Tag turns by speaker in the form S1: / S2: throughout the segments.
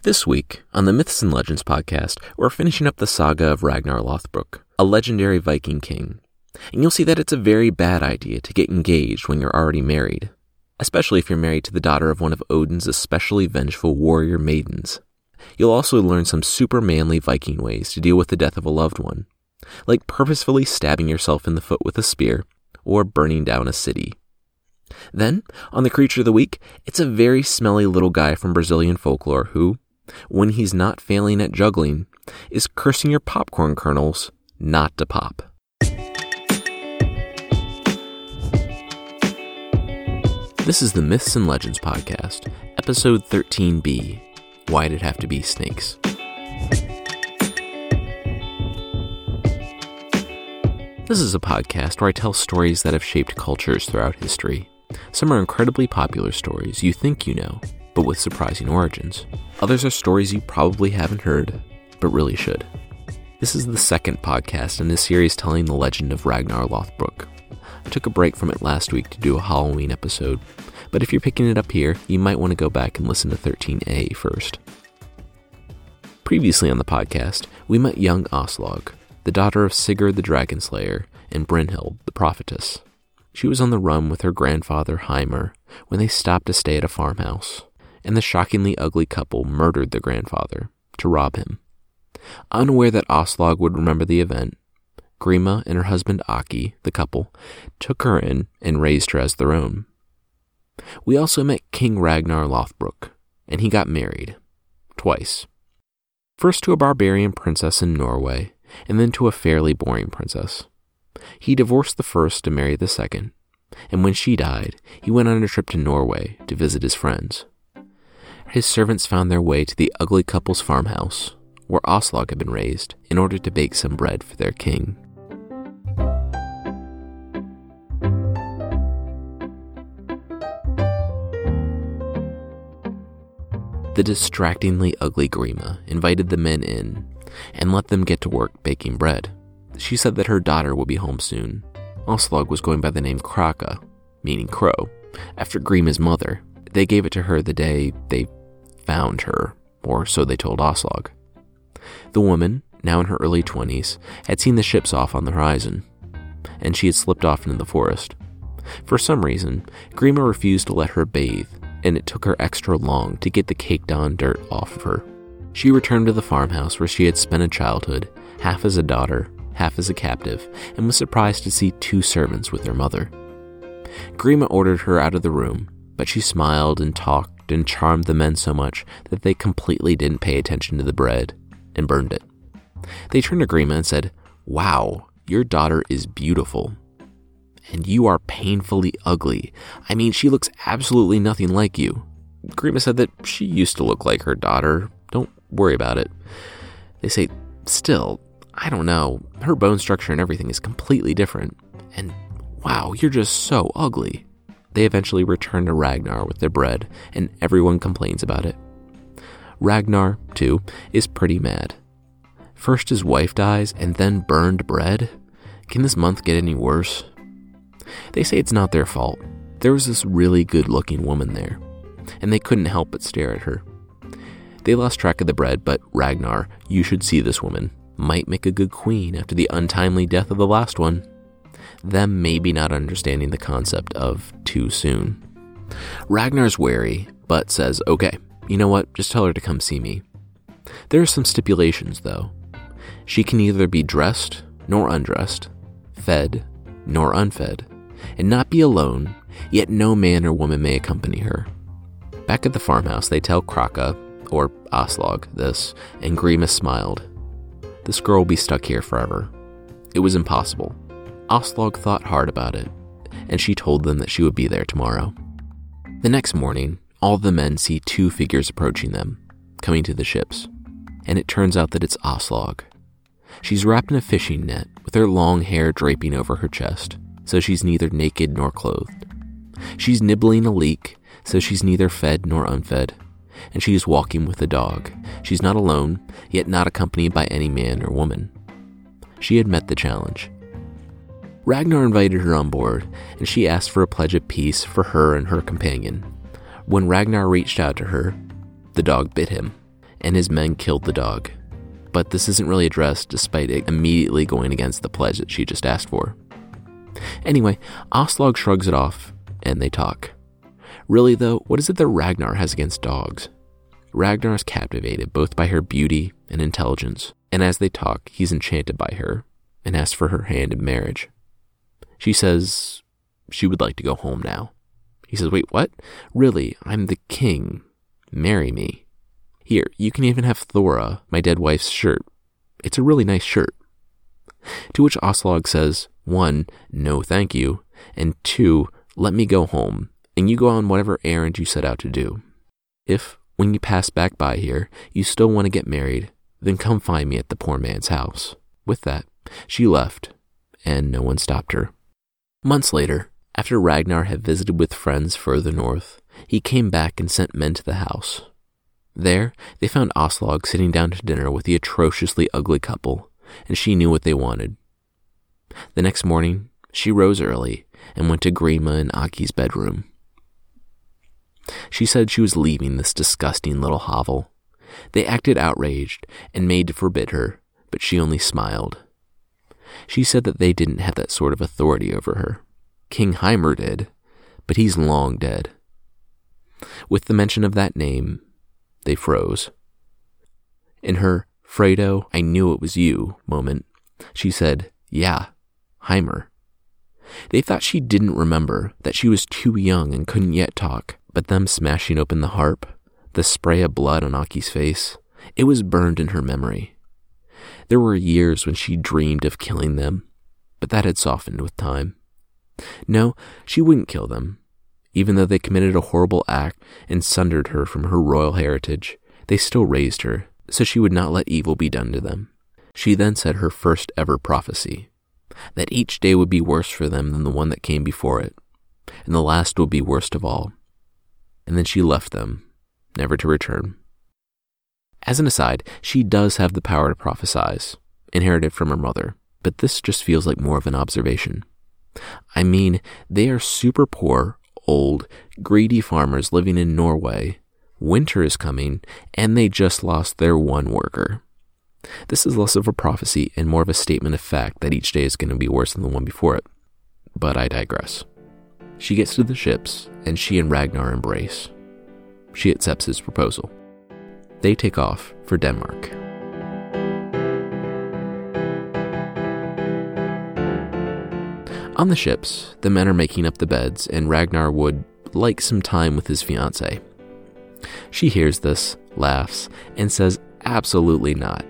S1: This week, on the Myths and Legends podcast, we're finishing up the saga of Ragnar Lothbrok, a legendary Viking king. And you'll see that it's a very bad idea to get engaged when you're already married, especially if you're married to the daughter of one of Odin's especially vengeful warrior maidens. You'll also learn some super manly Viking ways to deal with the death of a loved one, like purposefully stabbing yourself in the foot with a spear, or burning down a city. Then, on the Creature of the Week, it's a very smelly little guy from Brazilian folklore who, when he's not failing at juggling, is cursing your popcorn kernels not to pop. This is the Myths and Legends podcast, episode 13B, Why'd It Have to Be Snakes? This is a podcast where I tell stories that have shaped cultures throughout history. Some are incredibly popular stories you think you know, but with surprising origins. Others are stories you probably haven't heard, but really should. This is the second podcast in this series telling the legend of Ragnar Lothbrok. I took a break from it last week to do a Halloween episode, but if you're picking it up here, you might want to go back and listen to 13A first. Previously on the podcast, we met young Aslog, the daughter of Sigurd the Dragon Slayer and Brynhild the Prophetess. She was on the run with her grandfather Hymir when they stopped to stay at a farmhouse, and the shockingly ugly couple murdered the grandfather to rob him. Unaware that Aslog would remember the event, Grima and her husband Aki, the couple, took her in and raised her as their own. We also met King Ragnar Lothbrok, and he got married. Twice. First to a barbarian princess in Norway, and then to a fairly boring princess. He divorced the first to marry the second, and when she died, he went on a trip to Norway to visit his friends. His servants found their way to the ugly couple's farmhouse, where Aslog had been raised, in order to bake some bread for their king. The distractingly ugly Grima invited the men in and let them get to work baking bread. She said that her daughter would be home soon. Aslog was going by the name Kraka, meaning crow, after Grima's mother. They gave it to her the day they found her, or so they told Aslog. The woman, now in her early 20s, had seen the ships off on the horizon, and she had slipped off into the forest. For some reason, Grima refused to let her bathe, and it took her extra long to get the caked-on dirt off of her. She returned to the farmhouse where she had spent a childhood, half as a daughter, half as a captive, and was surprised to see two servants with her mother. Grima ordered her out of the room, but she smiled and talked and charmed the men so much that they completely didn't pay attention to the bread and burned it. They turned to Grima and said, "Wow, your daughter is beautiful. And you are painfully ugly. I mean, she looks absolutely nothing like you." Grima said that she used to look like her daughter. Don't worry about it. They say, "Still, I don't know. Her bone structure and everything is completely different. And wow, you're just so ugly." They eventually return to Ragnar with their bread, and everyone complains about it. Ragnar, too, is pretty mad. First his wife dies, and then burned bread? Can this month get any worse? They say it's not their fault. There was this really good-looking woman there, and they couldn't help but stare at her. They lost track of the bread, but Ragnar, you should see this woman, might make a good queen after the untimely death of the last one. Them maybe not understanding the concept of too soon. Ragnar's wary, but says, "Okay, you know what, just tell her to come see me." There are some stipulations, though. She can neither be dressed nor undressed, fed nor unfed, and not be alone, yet no man or woman may accompany her. Back at the farmhouse, they tell Kraka, or Aslog, this, and Grima smiled. This girl will be stuck here forever. It was impossible. Aslog thought hard about it, and she told them that she would be there tomorrow. The next morning, all the men see two figures approaching them, coming to the ships, and it turns out that it's Aslog. She's wrapped in a fishing net, with her long hair draping over her chest, so she's neither naked nor clothed. She's nibbling a leek, so she's neither fed nor unfed, and she is walking with a dog. She's not alone, yet not accompanied by any man or woman. She had met the challenge. Ragnar invited her on board, and she asked for a pledge of peace for her and her companion. When Ragnar reached out to her, the dog bit him, and his men killed the dog. But this isn't really addressed despite it immediately going against the pledge that she just asked for. Anyway, Aslog shrugs it off, and they talk. Really though, what is it that Ragnar has against dogs? Ragnar is captivated both by her beauty and intelligence, and as they talk, he's enchanted by her and asks for her hand in marriage. She says she would like to go home now. He says, wait, what? Really, I'm the king. Marry me. Here, you can even have Thora, my dead wife's shirt. It's a really nice shirt. To which Aslog says, 1, no thank you, and 2, let me go home, and you go on whatever errand you set out to do. If, when you pass back by here, you still want to get married, then come find me at the poor man's house. With that, she left, and no one stopped her. Months later, after Ragnar had visited with friends further north, he came back and sent men to the house. There, they found Aslog sitting down to dinner with the atrociously ugly couple, and she knew what they wanted. The next morning, she rose early and went to Grima and Aki's bedroom. She said she was leaving this disgusting little hovel. They acted outraged and made to forbid her, but she only smiled. She said that they didn't have that sort of authority over her. King Heimer did, but he's long dead. With the mention of that name, they froze. In her Fredo, I knew it was you moment, she said, yeah, Heimer. They thought she didn't remember, that she was too young and couldn't yet talk, but them smashing open the harp, the spray of blood on Aki's face, it was burned in her memory. There were years when she dreamed of killing them, but that had softened with time. No, she wouldn't kill them. Even though they committed a horrible act and sundered her from her royal heritage, they still raised her, so she would not let evil be done to them. She then said her first ever prophecy, that each day would be worse for them than the one that came before it, and the last would be worst of all. And then she left them, never to return. As an aside, she does have the power to prophesize, inherited from her mother, but this just feels like more of an observation. I mean, they are super poor, old, greedy farmers living in Norway. Winter is coming, and they just lost their one worker. This is less of a prophecy and more of a statement of fact that each day is going to be worse than the one before it. But I digress. She gets to the ships, and she and Ragnar embrace. She accepts his proposal. They take off for Denmark. On the ships, the men are making up the beds, and Ragnar would like some time with his fiancée. She hears this, laughs, and says absolutely not.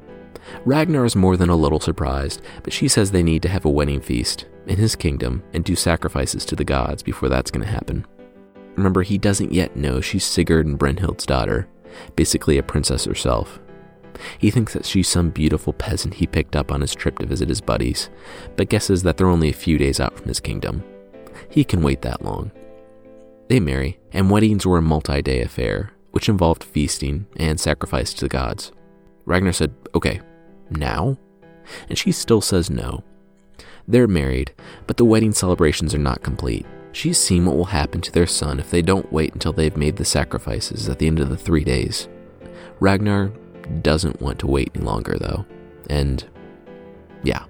S1: Ragnar is more than a little surprised, but she says they need to have a wedding feast in his kingdom and do sacrifices to the gods before that's going to happen. Remember, he doesn't yet know she's Sigurd and Brynhild's daughter, basically a princess herself. He thinks that she's some beautiful peasant he picked up on his trip to visit his buddies, but guesses that they're only a few days out from his kingdom. He can wait that long. They marry, and weddings were a multi-day affair, which involved feasting and sacrifice to the gods. Ragnar said, okay, now? And she still says no. They're married, but the wedding celebrations are not complete. She's seen what will happen to their son if they don't wait until they've made the sacrifices at the end of the 3 days. Ragnar doesn't want to wait any longer, though. And, yeah.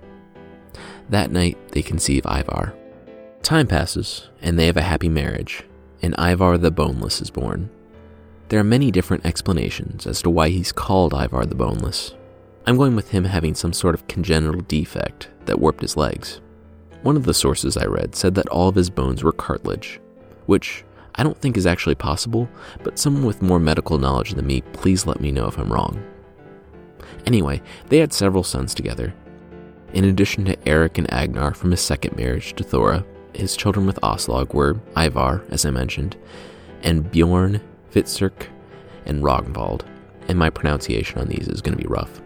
S1: That night, they conceive Ivar. Time passes, and they have a happy marriage, and Ivar the Boneless is born. There are many different explanations as to why he's called Ivar the Boneless. I'm going with him having some sort of congenital defect that warped his legs. One of the sources I read said that all of his bones were cartilage, which I don't think is actually possible, but someone with more medical knowledge than me, please let me know if I'm wrong. Anyway, they had several sons together. In addition to Eric and Agnar from his second marriage to Thora, his children with Aslog were Ivar, as I mentioned, and Bjorn, Fitzurk, and Ragnvald, and my pronunciation on these is going to be rough.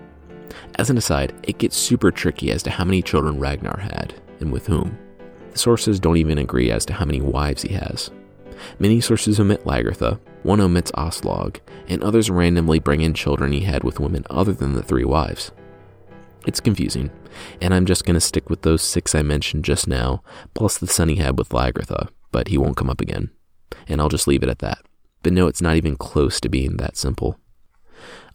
S1: As an aside, it gets super tricky as to how many children Ragnar had, and with whom. The sources don't even agree as to how many wives he has. Many sources omit Lagertha, one omits Aslog, and others randomly bring in children he had with women other than the 3 wives. It's confusing, and I'm just going to stick with those 6 I mentioned just now, plus the son he had with Lagertha, but he won't come up again. And I'll just leave it at that. But no, it's not even close to being that simple.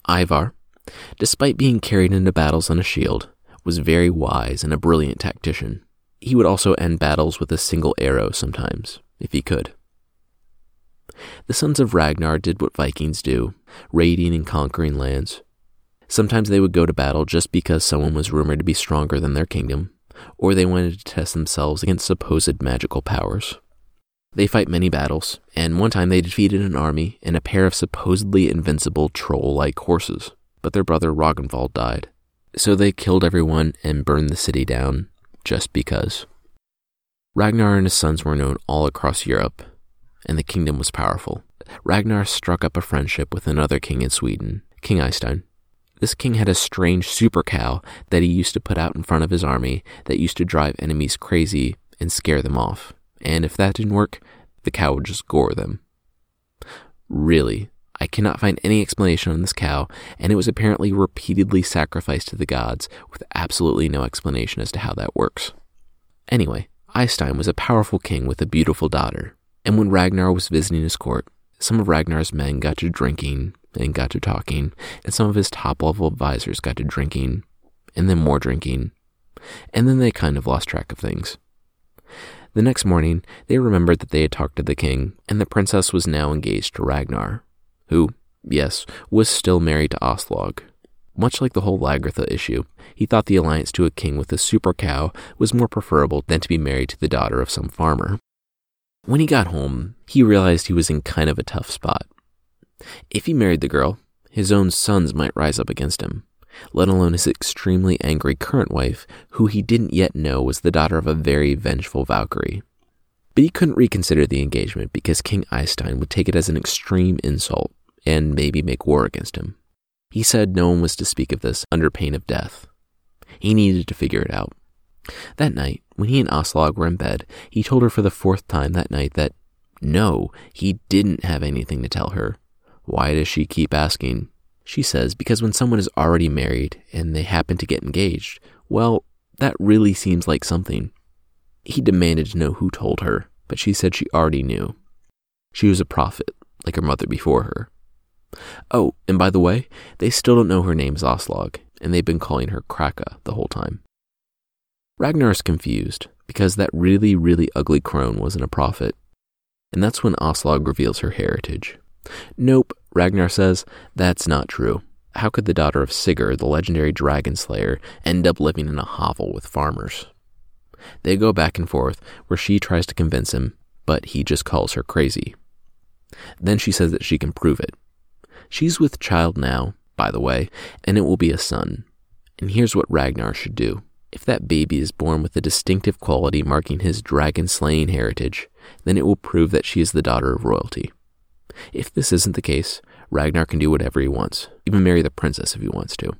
S1: Ivar, despite being carried into battles on a shield, was very wise and a brilliant tactician. He would also end battles with a single arrow sometimes, if he could. The sons of Ragnar did what Vikings do, raiding and conquering lands. Sometimes they would go to battle just because someone was rumored to be stronger than their kingdom, or they wanted to test themselves against supposed magical powers. They fight many battles, and one time they defeated an army and a pair of supposedly invincible troll-like horses, but their brother Ragnvald died. So they killed everyone and burned the city down, just because. Ragnar and his sons were known all across Europe, and the kingdom was powerful. Ragnar struck up a friendship with another king in Sweden, King Eystein. This king had a strange super cow that he used to put out in front of his army that used to drive enemies crazy and scare them off. And if that didn't work, the cow would just gore them. Really, I cannot find any explanation on this cow, and it was apparently repeatedly sacrificed to the gods with absolutely no explanation as to how that works. Anyway, Eystein was a powerful king with a beautiful daughter, and when Ragnar was visiting his court, some of Ragnar's men got to drinking and got to talking, and some of his top-level advisors got to drinking, and then more drinking, and then they kind of lost track of things. The next morning, they remembered that they had talked to the king, and the princess was now engaged to Ragnar, who, yes, was still married to Aslog. Much like the whole Lagertha issue, he thought the alliance to a king with a super cow was more preferable than to be married to the daughter of some farmer. When he got home, he realized he was in kind of a tough spot. If he married the girl, his own sons might rise up against him, let alone his extremely angry current wife, who he didn't yet know was the daughter of a very vengeful Valkyrie. But he couldn't reconsider the engagement because King Eystein would take it as an extreme insult and maybe make war against him. He said no one was to speak of this under pain of death. He needed to figure it out. That night, when he and Aslog were in bed, he told her for the 4th time that night that, no, he didn't have anything to tell her. Why does she keep asking? She says because when someone is already married and they happen to get engaged, well, that really seems like something. He demanded to know who told her, but she said she already knew. She was a prophet, like her mother before her. Oh, and by the way, they still don't know her name's Aslog, and they've been calling her Kraka the whole time. Ragnar is confused, because that really, really ugly crone wasn't a prophet. And that's when Aslog reveals her heritage. Nope, Ragnar says, that's not true. How could the daughter of Sigurd, the legendary dragon slayer, end up living in a hovel with farmers? They go back and forth, where she tries to convince him, but he just calls her crazy. Then she says that she can prove it. She's with child now, by the way, and it will be a son. And here's what Ragnar should do. If that baby is born with a distinctive quality marking his dragon-slaying heritage, then it will prove that she is the daughter of royalty. If this isn't the case, Ragnar can do whatever he wants, even marry the princess if he wants to.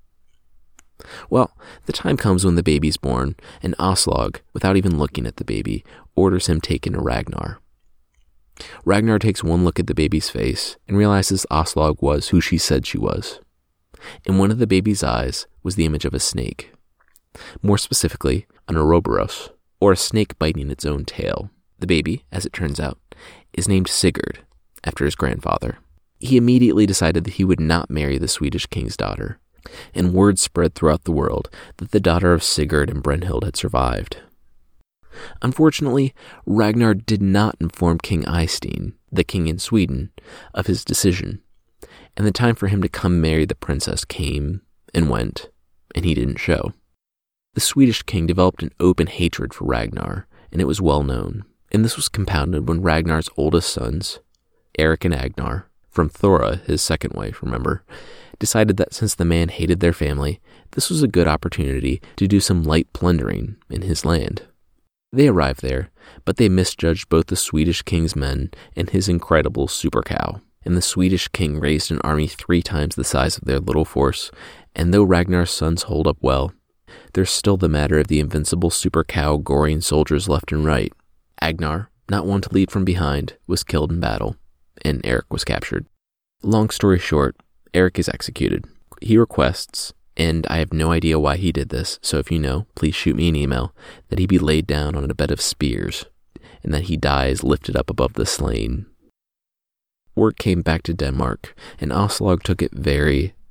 S1: Well, the time comes when the baby's born, and Aslog, without even looking at the baby, orders him taken to Ragnar. Ragnar takes one look at the baby's face and realizes Aslog was who she said she was. In one of the baby's eyes was the image of a snake. More specifically, an Ouroboros, or a snake biting its own tail. The baby, as it turns out, is named Sigurd, after his grandfather. He immediately decided that he would not marry the Swedish king's daughter, and word spread throughout the world that the daughter of Sigurd and Brynhild had survived. Unfortunately, Ragnar did not inform King Eystein, the king in Sweden, of his decision, and the time for him to come marry the princess came and went, and he didn't show. The Swedish king developed an open hatred for Ragnar, and it was well known, and this was compounded when Ragnar's oldest sons, Eric and Agnar, from Thora, his second wife, remember, decided that since the man hated their family, this was a good opportunity to do some light plundering in his land. They arrived there, but they misjudged both the Swedish king's men and his incredible super cow, and the Swedish king raised an army 3 times the size of their little force, and though Ragnar's sons hold up well, there's still the matter of the invincible super cow goring soldiers left and right. Agnar, not one to lead from behind, was killed in battle, and Eric was captured. Long story short, Eric is executed. He requests, and I have no idea why he did this, so if you know, please shoot me an email, that he be laid down on a bed of spears, and that he dies lifted up above the slain. Word came back to Denmark, and Aslog took it very,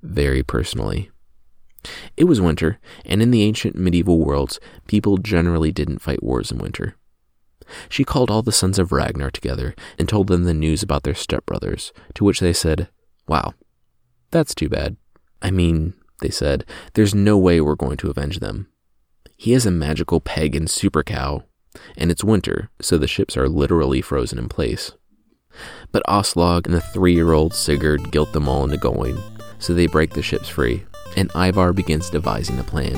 S1: very personally. It was winter, and in the ancient medieval worlds, people generally didn't fight wars in winter. She called all the sons of Ragnar together and told them the news about their stepbrothers, to which they said, "Wow, that's too bad. I mean," they said, "there's no way we're going to avenge them. He has a magical pagan super cow, and it's winter, so the ships are literally frozen in place." But Aslog and the 3-year-old Sigurd guilt them all into going, so they break the ships free, and Ivar begins devising a plan.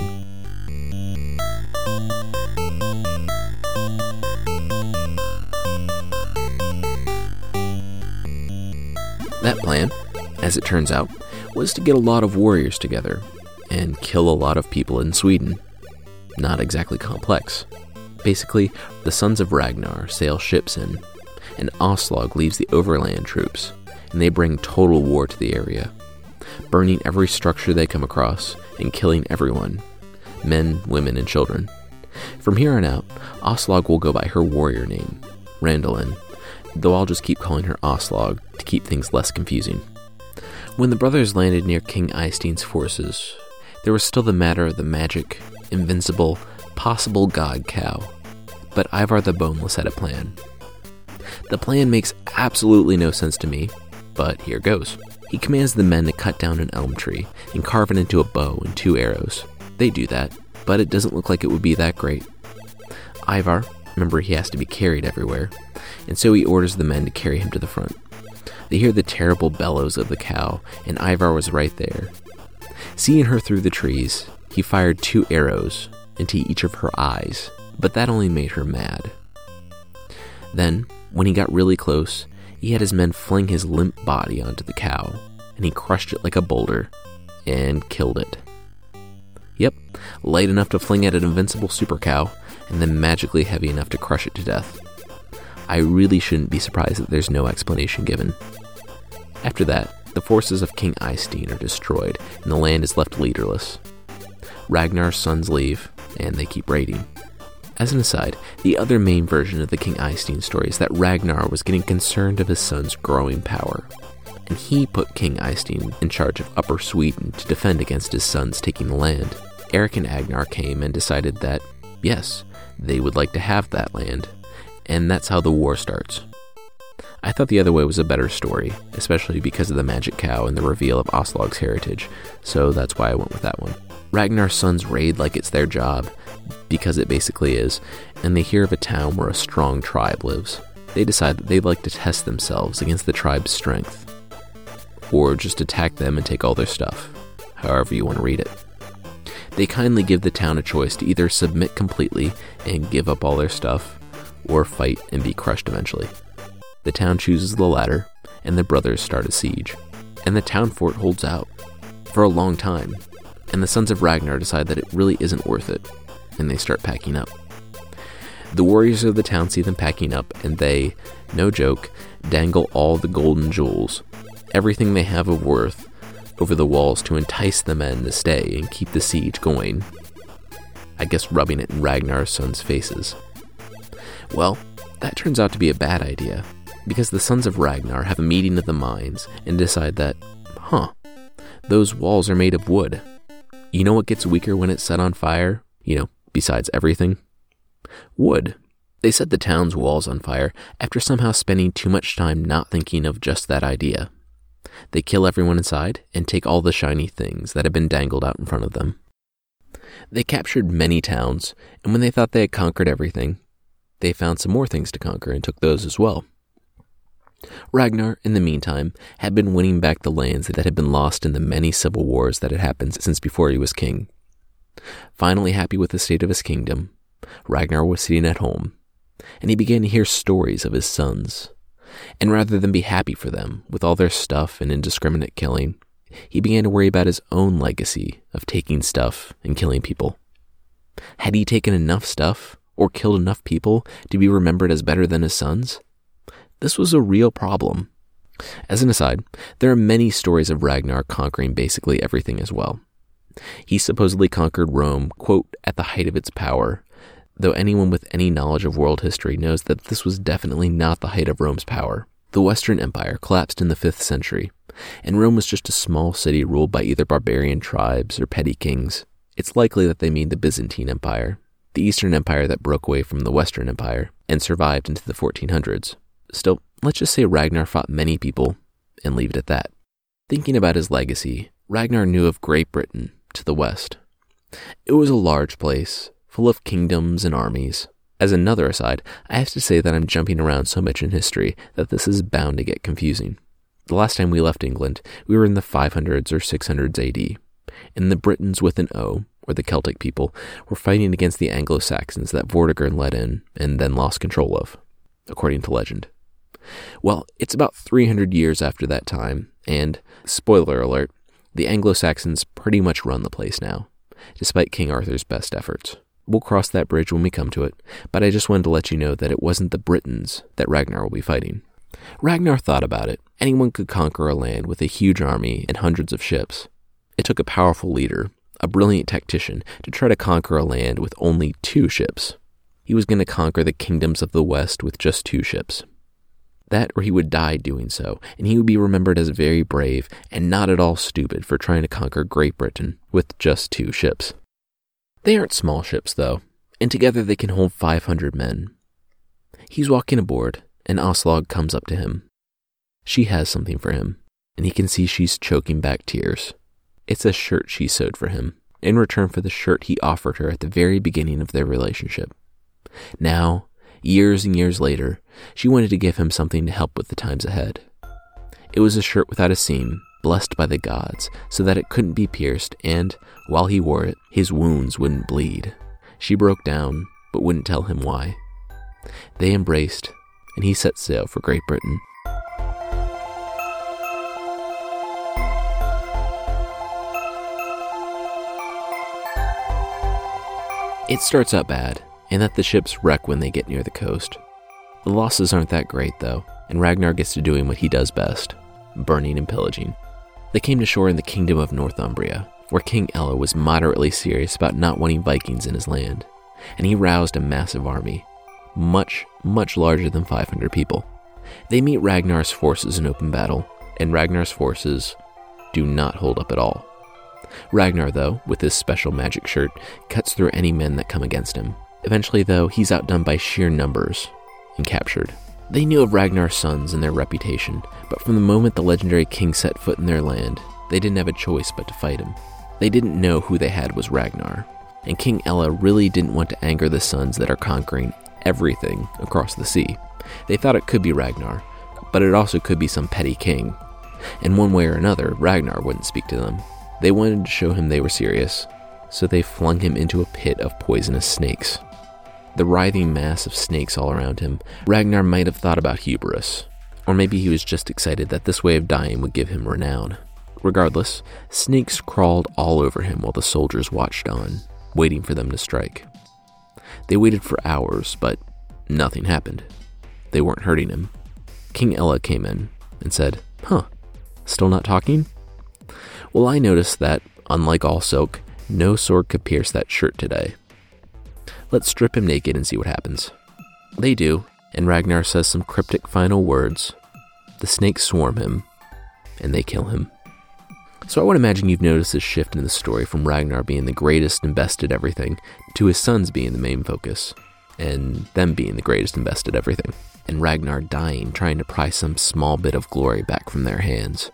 S1: That plan, as it turns out, was to get a lot of warriors together and kill a lot of people in Sweden. Not exactly complex. Basically, the sons of Ragnar sail ships in, and Aslog leaves the overland troops, and they bring total war to the area, burning every structure they come across and killing everyone, men, women, and children. From here on out, Aslog will go by her warrior name, Randalin, though I'll just keep calling her Aslog to keep things less confusing. When the brothers landed near King Eystein's forces, there was still the matter of the magic, invincible, possible god cow. But Ivar the Boneless had a plan. The plan makes absolutely no sense to me, but here goes. He commands the men to cut down an elm tree and carve it into a bow and 2 arrows. They do that, but it doesn't look like it would be that great. Ivar, remember, he has to be carried everywhere, and so he orders the men to carry him to the front. They hear the terrible bellows of the cow, and Ivar was right there. Seeing her through the trees, he fired 2 arrows into each of her eyes, but that only made her mad. Then, when he got really close, he had his men fling his limp body onto the cow, and he crushed it like a boulder, and killed it. Yep, light enough to fling at an invincible super cow, and then magically heavy enough to crush it to death. I really shouldn't be surprised that there's no explanation given. After that, the forces of King Eystein are destroyed, and the land is left leaderless. Ragnar's sons leave, and they keep raiding. As an aside, the other main version of the King Eystein story is that Ragnar was getting concerned of his son's growing power, and he put King Eystein in charge of Upper Sweden to defend against his sons taking the land. Eric and Agnar came and decided that, yes, they would like to have that land, and that's how the war starts. I thought the other way was a better story, especially because of the magic cow and the reveal of Aslog's heritage, so that's why I went with that one. Ragnar's sons raid like it's their job, because it basically is, and they hear of a town where a strong tribe lives. They decide that they'd like to test themselves against the tribe's strength, or just attack them and take all their stuff, however you want to read it. They kindly give the town a choice to either submit completely and give up all their stuff, or fight and be crushed eventually. The town chooses the latter, and the brothers start a siege. And the town fort holds out for a long time, and the sons of Ragnar decide that it really isn't worth it, and they start packing up. The warriors of the town see them packing up, and they, no joke, dangle all the golden jewels, everything they have of worth, over the walls to entice the men to stay and keep the siege going. I guess rubbing it in Ragnar's sons' faces. Well, that turns out to be a bad idea, because the sons of Ragnar have a meeting of the minds and decide that, those walls are made of wood. You know what gets weaker when it's set on fire? Besides everything? Wood. They set the town's walls on fire after somehow spending too much time not thinking of just that idea. They kill everyone inside and take all the shiny things that had been dangled out in front of them. They captured many towns, and when they thought they had conquered everything, they found some more things to conquer and took those as well. Ragnar, in the meantime, had been winning back the lands that had been lost in the many civil wars that had happened since before he was king. Finally happy with the state of his kingdom, Ragnar was sitting at home, and he began to hear stories of his sons. And rather than be happy for them, with all their stuff and indiscriminate killing, he began to worry about his own legacy of taking stuff and killing people. Had he taken enough stuff, or killed enough people, to be remembered as better than his sons? This was a real problem. As an aside, there are many stories of Ragnar conquering basically everything as well. He supposedly conquered Rome, quote, at the height of its power, though anyone with any knowledge of world history knows that this was definitely not the height of Rome's power. The Western Empire collapsed in the 5th century, And Rome was just a small city ruled by either barbarian tribes or petty kings. It's likely that they mean the Byzantine Empire, the Eastern Empire that broke away from the Western Empire and survived into the 1400s. Still, let's just say Ragnar fought many people and leave it at that. Thinking about his legacy, Ragnar knew of Great Britain to the west. It was a large place, full of kingdoms and armies. As another aside, I have to say that I'm jumping around so much in history that this is bound to get confusing. The last time we left England, we were in the 500s or 600s AD, and the Britons with an O, or the Celtic people, were fighting against the Anglo-Saxons that Vortigern led in and then lost control of, according to legend. Well, it's about 300 years after that time, and, spoiler alert, the Anglo-Saxons pretty much run the place now, despite King Arthur's best efforts. We'll cross that bridge when we come to it, but I just wanted to let you know that it wasn't the Britons that Ragnar will be fighting. Ragnar thought about it. Anyone could conquer a land with a huge army and hundreds of ships. It took a powerful leader, a brilliant tactician, to try to conquer a land with only 2 ships. He was going to conquer the kingdoms of the West with just 2 ships. That or he would die doing so, and he would be remembered as very brave and not at all stupid for trying to conquer Great Britain with just 2 ships. They aren't small ships, though, and together they can hold 500 men. He's walking aboard, and Aslog comes up to him. She has something for him, and he can see she's choking back tears. It's a shirt she sewed for him, in return for the shirt he offered her at the very beginning of their relationship. Now, years and years later, she wanted to give him something to help with the times ahead. It was a shirt without a seam, blessed by the gods, so that it couldn't be pierced, and, while he wore it, his wounds wouldn't bleed. She broke down, but wouldn't tell him why. They embraced, and he set sail for Great Britain. It starts out bad, and that the ships wreck when they get near the coast. The losses aren't that great, though, and Ragnar gets to doing what he does best, burning and pillaging. They came to shore in the kingdom of Northumbria, where King Ella was moderately serious about not wanting Vikings in his land, and he roused a massive army, much, much larger than 500 people. They meet Ragnar's forces in open battle, and Ragnar's forces do not hold up at all. Ragnar, though, with his special magic shirt, cuts through any men that come against him. Eventually, though, he's outdone by sheer numbers and captured. They knew of Ragnar's sons and their reputation, but from the moment the legendary king set foot in their land, they didn't have a choice but to fight him. They didn't know who they had was Ragnar, and King Ella really didn't want to anger the sons that are conquering everything across the sea. They thought it could be Ragnar, but it also could be some petty king. And one way or another, Ragnar wouldn't speak to them. They wanted to show him they were serious, so they flung him into a pit of poisonous snakes. The writhing mass of snakes all around him, Ragnar might have thought about hubris, or maybe he was just excited that this way of dying would give him renown. Regardless, snakes crawled all over him while the soldiers watched on, waiting for them to strike. They waited for hours, but nothing happened. They weren't hurting him. King Ella came in and said, still not talking? Well, I noticed that, unlike all silk, no sword could pierce that shirt today. Let's strip him naked and see what happens. They do, and Ragnar says some cryptic final words. The snakes swarm him, and they kill him. So I would imagine you've noticed this shift in the story from Ragnar being the greatest and best at everything to his sons being the main focus, and them being the greatest and best at everything, and Ragnar dying trying to pry some small bit of glory back from their hands.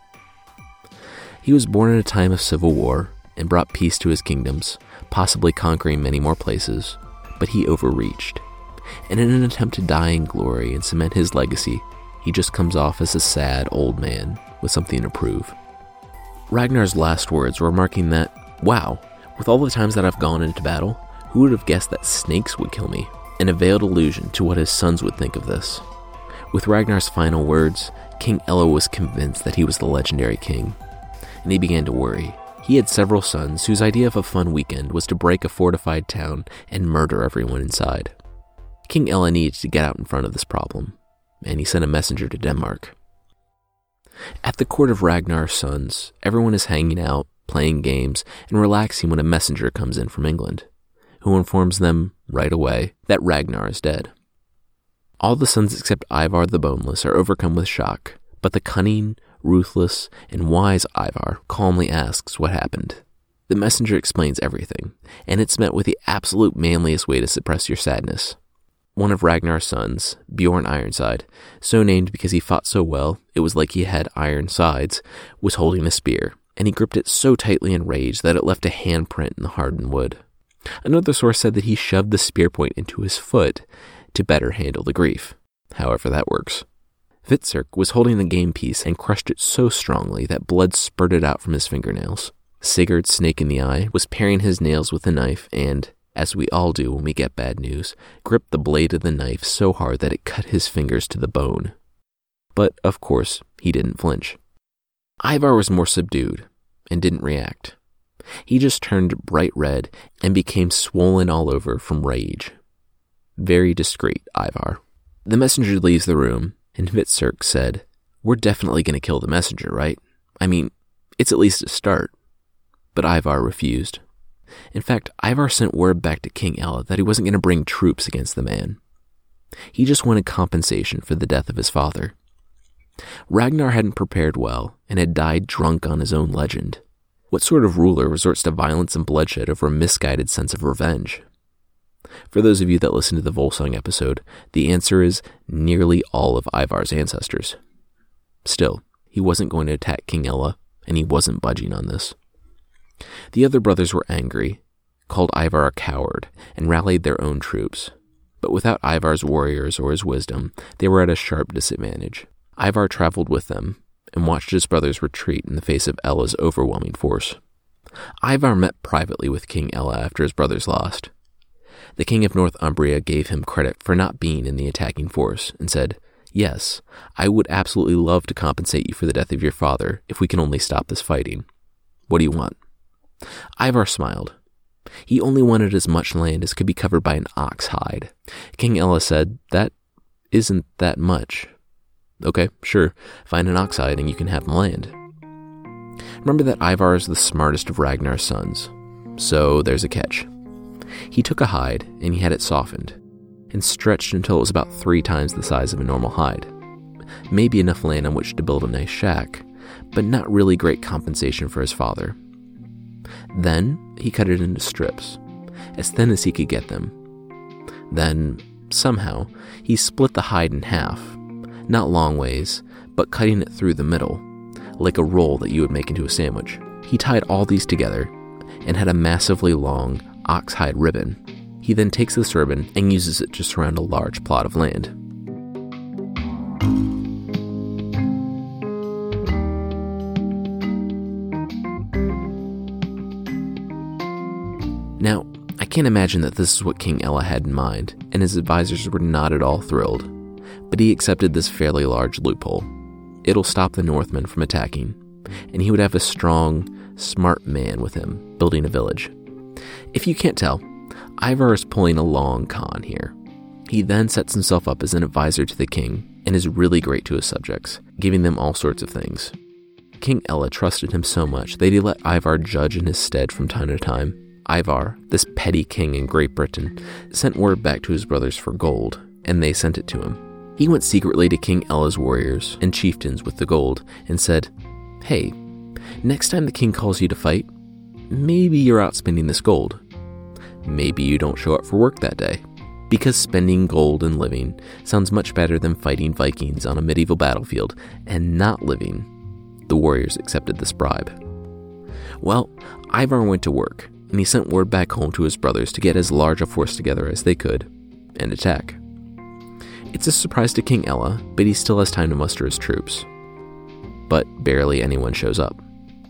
S1: He was born in a time of civil war and brought peace to his kingdoms, possibly conquering many more places, but he overreached. And in an attempt to die in glory and cement his legacy, he just comes off as a sad old man with something to prove. Ragnar's last words were remarking that, wow, with all the times that I've gone into battle, who would have guessed that snakes would kill me? An veiled allusion to what his sons would think of this. With Ragnar's final words, King Ella was convinced that he was the legendary king, and he began to worry. He had several sons whose idea of a fun weekend was to break a fortified town and murder everyone inside. King Ella needed to get out in front of this problem, and he sent a messenger to Denmark. At the court of Ragnar's sons, everyone is hanging out, playing games, and relaxing when a messenger comes in from England, who informs them right away that Ragnar is dead. All the sons except Ivar the Boneless are overcome with shock, but the cunning, Ruthless and wise Ivar calmly asks what happened. The messenger explains everything, and it's met with the absolute manliest way to suppress your sadness. One of Ragnar's sons, Bjorn Ironside, so named because he fought so well it was like he had iron sides, was holding a spear, and he gripped it so tightly in rage that it left a handprint in the hardened wood. Another source said that he shoved the spear point into his foot to better handle the grief, however that works. Hvitserk was holding the game piece and crushed it so strongly that blood spurted out from his fingernails. Sigurd, Snake in the Eye, was paring his nails with a knife and, as we all do when we get bad news, gripped the blade of the knife so hard that it cut his fingers to the bone. But, of course, he didn't flinch. Ivar was more subdued and didn't react. He just turned bright red and became swollen all over from rage. Very discreet, Ivar. The messenger leaves the room, and Hvitserk said, "We're definitely going to kill the messenger, right? I mean, it's at least a start." But Ivar refused. In fact, Ivar sent word back to King Ella that he wasn't going to bring troops against the man. He just wanted compensation for the death of his father. Ragnar hadn't prepared well and had died drunk on his own legend. What sort of ruler resorts to violence and bloodshed over a misguided sense of revenge? For those of you that listened to the Volsung episode, the answer is nearly all of Ivar's ancestors. Still, he wasn't going to attack King Ella, and he wasn't budging on this. The other brothers were angry, called Ivar a coward, and rallied their own troops. But without Ivar's warriors or his wisdom, they were at a sharp disadvantage. Ivar traveled with them and watched his brothers retreat in the face of Ella's overwhelming force. Ivar met privately with King Ella after his brothers lost. The king of Northumbria gave him credit for not being in the attacking force and said, "Yes, I would absolutely love to compensate you for the death of your father if we can only stop this fighting. What do you want?" Ivar smiled. He only wanted as much land as could be covered by an ox hide. King Ella said, "That isn't that much." "Okay, sure, find an ox hide and you can have the land." Remember that Ivar is the smartest of Ragnar's sons, so there's a catch. He took a hide and he had it softened and stretched until it was about 3 times the size of a normal hide. Maybe enough land on which to build a nice shack, but not really great compensation for his father. Then he cut it into strips, as thin as he could get them. Then, somehow, he split the hide in half, not long ways, but cutting it through the middle, like a roll that you would make into a sandwich. He tied all these together and had a massively long ox-hide ribbon. He then takes this ribbon and uses it to surround a large plot of land. Now, I can't imagine that this is what King Ella had in mind, and his advisors were not at all thrilled, but he accepted this fairly large loophole. It'll stop the Northmen from attacking, and he would have a strong, smart man with him, building a village. If you can't tell, Ivar is pulling a long con here. He then sets himself up as an advisor to the king, and is really great to his subjects, giving them all sorts of things. King Ella trusted him so much that he let Ivar judge in his stead from time to time. Ivar, this petty king in Great Britain, sent word back to his brothers for gold, and they sent it to him. He went secretly to King Ella's warriors and chieftains with the gold and said, "Hey, next time the king calls you to fight, maybe you're out spending this gold. Maybe you don't show up for work that day." Because spending gold and living sounds much better than fighting Vikings on a medieval battlefield and not living, the warriors accepted this bribe. Well, Ivar went to work, and he sent word back home to his brothers to get as large a force together as they could and attack. It's a surprise to King Ella, but he still has time to muster his troops. But barely anyone shows up.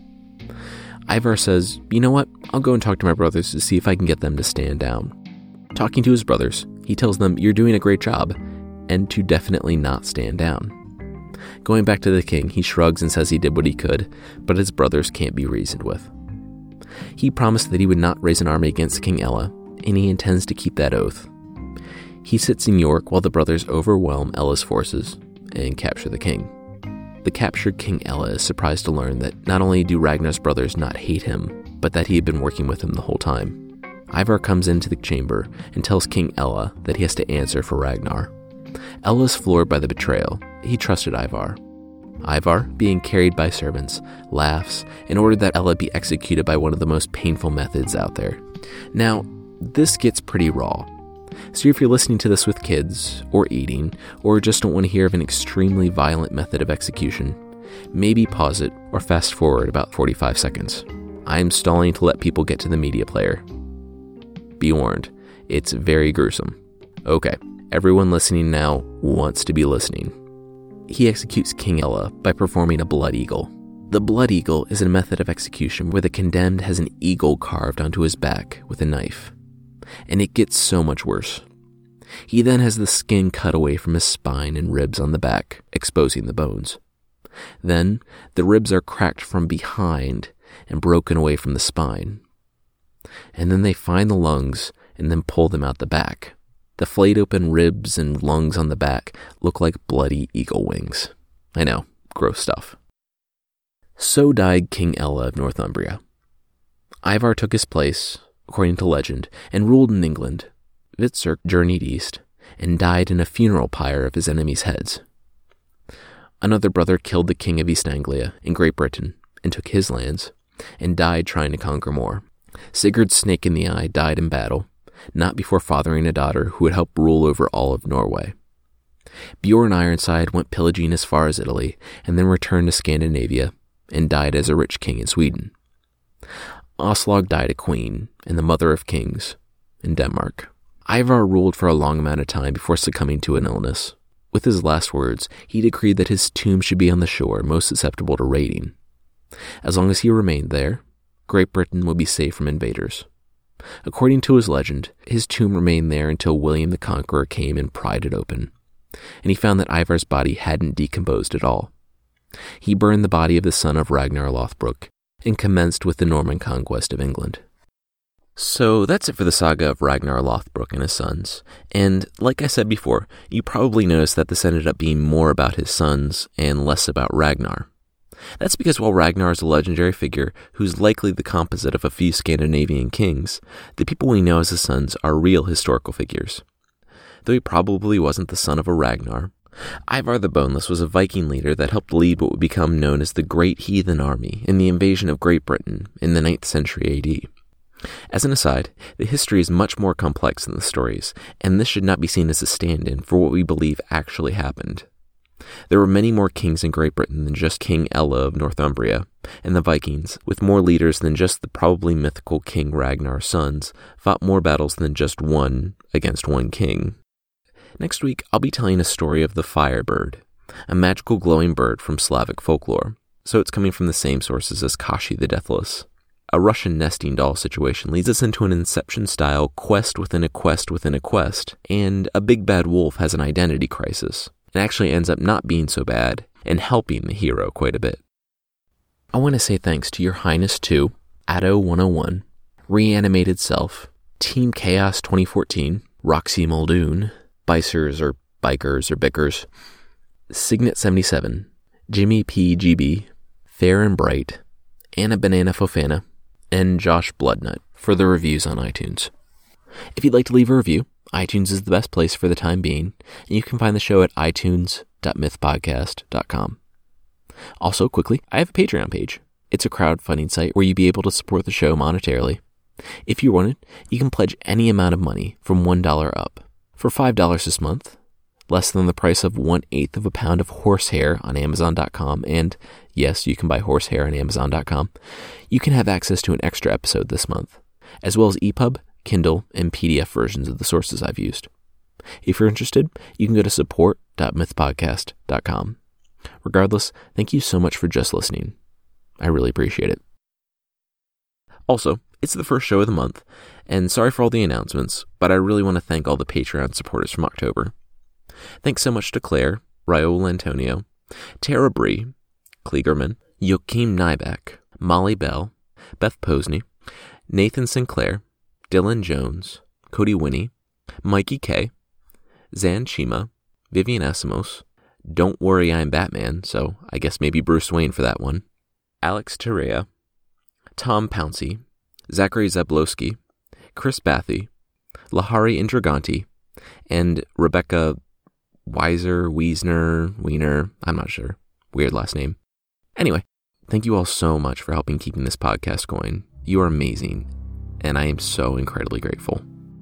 S1: Ivar says, "You know what? I'll go and talk to my brothers to see if I can get them to stand down." Talking to his brothers, he tells them, "You're doing a great job," and to definitely not stand down. Going back to the king, he shrugs and says he did what he could, but his brothers can't be reasoned with. He promised that he would not raise an army against King Ella, and he intends to keep that oath. He sits in York while the brothers overwhelm Ella's forces and capture the king. The captured King Ella is surprised to learn that not only do Ragnar's brothers not hate him, but that he had been working with him the whole time. Ivar comes into the chamber and tells King Ella that he has to answer for Ragnar. Ella's floored by the betrayal. He trusted Ivar. Ivar, being carried by servants, laughs and ordered that Ella be executed by one of the most painful methods out there. Now, this gets pretty raw. So if you're listening to this with kids, or eating, or just don't want to hear of an extremely violent method of execution, maybe pause it or fast forward about 45 seconds. I'm stalling to let people get to the media player. Be warned, it's very gruesome. Okay, everyone listening now wants to be listening. He executes King Ella by performing a blood eagle. The blood eagle is a method of execution where the condemned has an eagle carved onto his back with a knife. And it gets so much worse. He then has the skin cut away from his spine and ribs on the back, exposing the bones. Then, the ribs are cracked from behind and broken away from the spine. And then they find the lungs and then pull them out the back. The flayed open ribs and lungs on the back look like bloody eagle wings. I know, gross stuff. So died King Ella of Northumbria. Ivar took his place, according to legend, and ruled in England. Witzurk journeyed east and died in a funeral pyre of his enemies' heads. Another brother killed the king of East Anglia in Great Britain and took his lands, and died trying to conquer more. Sigurd Snake in the Eye died in battle, not before fathering a daughter who would help rule over all of Norway. Bjorn Ironside went pillaging as far as Italy, and then returned to Scandinavia, and died as a rich king in Sweden. Aslog died a queen, and the mother of kings, in Denmark. Ivar ruled for a long amount of time before succumbing to an illness. With his last words, he decreed that his tomb should be on the shore most susceptible to raiding. As long as he remained there, Great Britain would be safe from invaders. According to his legend, his tomb remained there until William the Conqueror came and pried it open, and he found that Ivar's body hadn't decomposed at all. He burned the body of the son of Ragnar Lothbrok and commenced with the Norman conquest of England. So that's it for the saga of Ragnar Lothbrok and his sons, and like I said before, you probably noticed that this ended up being more about his sons and less about Ragnar. That's because while Ragnar is a legendary figure who's likely the composite of a few Scandinavian kings, the people we know as his sons are real historical figures. Though he probably wasn't the son of a Ragnar, Ivar the Boneless was a Viking leader that helped lead what would become known as the Great Heathen Army in the invasion of Great Britain in the 9th century AD. As an aside, the history is much more complex than the stories, and this should not be seen as a stand-in for what we believe actually happened. There were many more kings in Great Britain than just King Ella of Northumbria, and the Vikings, with more leaders than just the probably mythical King Ragnar's sons, fought more battles than just one against one king. Next week, I'll be telling a story of the Firebird, a magical glowing bird from Slavic folklore, so it's coming from the same sources as Kashi the Deathless. A Russian nesting doll situation leads us into an Inception-style quest within a quest within a quest, and a big bad wolf has an identity crisis. It actually ends up not being so bad and helping the hero quite a bit. I want to say thanks to Your Highness 2, Addo101, Reanimated Self, Team Chaos 2014, Roxy Muldoon, Bicers or Bickers, Signet 77, Jimmy PGB, Fair and Bright, Anna Banana Fofana, and Josh Bloodnut for the reviews on iTunes. If you'd like to leave a review, iTunes is the best place for the time being, and you can find the show at itunes.mythpodcast.com. Also, quickly, I have a Patreon page. It's a crowdfunding site where you'll be able to support the show monetarily. If you want it, you can pledge any amount of money from $1 up. For $5 this month, less than the price of 1/8 of a pound of horsehair on Amazon.com, and yes, you can buy horsehair on Amazon.com, you can have access to an extra episode this month, as well as EPUB, Kindle, and PDF versions of the sources I've used. If you're interested, you can go to support.mythpodcast.com. Regardless, thank you so much for just listening. I really appreciate it. Also, it's the first show of the month, and sorry for all the announcements, but I really want to thank all the Patreon supporters from October. Thanks so much to Claire, Raul Antonio, Tara Bree, Kliegerman, Joachim Nybeck, Molly Bell, Beth Posney, Nathan Sinclair, Dylan Jones, Cody Winnie, Mikey K, Zan Chima, Vivian Asimos, Don't Worry I'm Batman, so I guess maybe Bruce Wayne for that one, Alex Terrea, Tom Pouncey, Zachary Zablowski, Chris Bathy, Lahari Indraganti, and Rebecca Wiener, I'm not sure. Weird last name. Anyway, thank you all so much for helping keeping this podcast going. You are amazing, and I am so incredibly grateful.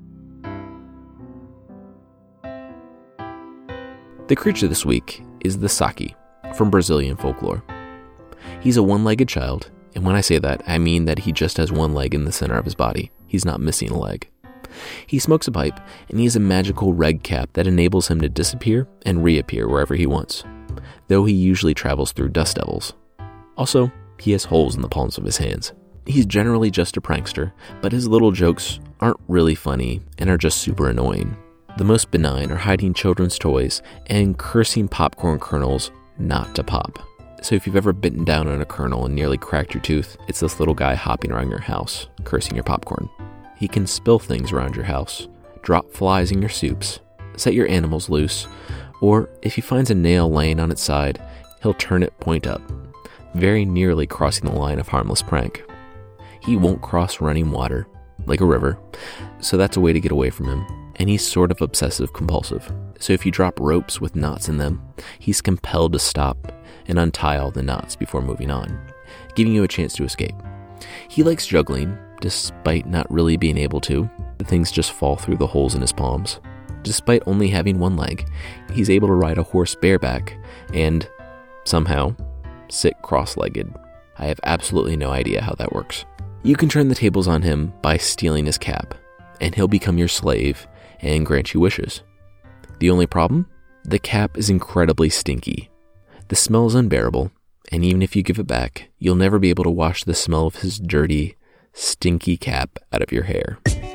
S1: The creature this week is the Saki from Brazilian folklore. He's a one-legged child, and when I say that, I mean that he just has one leg in the center of his body. He's not missing a leg. He smokes a pipe, and he has a magical red cap that enables him to disappear and reappear wherever he wants, though he usually travels through dust devils. Also, he has holes in the palms of his hands. He's generally just a prankster, but his little jokes aren't really funny and are just super annoying. The most benign are hiding children's toys and cursing popcorn kernels not to pop. So if you've ever bitten down on a kernel and nearly cracked your tooth, it's this little guy hopping around your house, cursing your popcorn. He can spill things around your house, drop flies in your soups, set your animals loose, or if he finds a nail laying on its side, he'll turn it point up, very nearly crossing the line of harmless prank. He won't cross running water, like a river, so that's a way to get away from him. And he's sort of obsessive-compulsive. So if you drop ropes with knots in them, he's compelled to stop and untie all the knots before moving on, giving you a chance to escape. He likes juggling, despite not really being able to. The things just fall through the holes in his palms. Despite only having one leg, he's able to ride a horse bareback and, somehow, sit cross-legged. I have absolutely no idea how that works. You can turn the tables on him by stealing his cap, and he'll become your slave and grant you wishes. The only problem? The cap is incredibly stinky. The smell is unbearable, and even if you give it back, you'll never be able to wash the smell of his dirty, stinky cap out of your hair.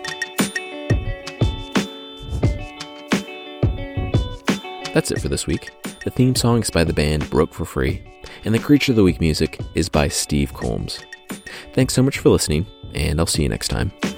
S1: That's it for this week. The theme song is by the band Broke for Free, and the Creature of the Week music is by Steve Combs. Thanks so much for listening, and I'll see you next time.